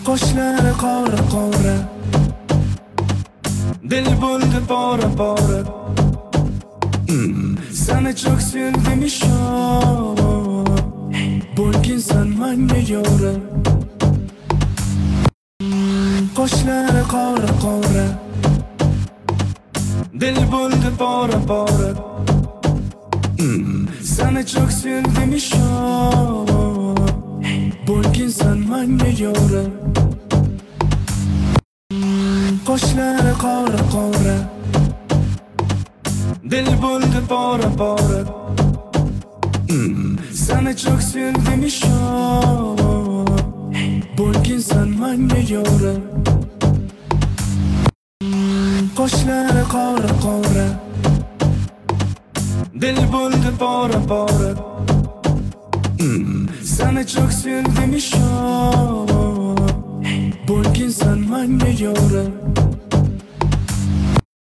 Qoshlari qora qora, dil bo'ldi pora pora. Seni çok sevdim ishon, bo'lginsan menga yora. Qoshlari qora qora, dil bo'ldi pora pora. Seni çok sevdim ishon, bo'lginsan menga yora. Qoshlari qora qora, dil bo'ldi pora pora. Seni çok sevdim ishon, bo'lginsan menga yora. Qoshlari qora qora, dil bo'ldi pora pora. Seni çok sevdim ishon, bo'lginsan menga yora.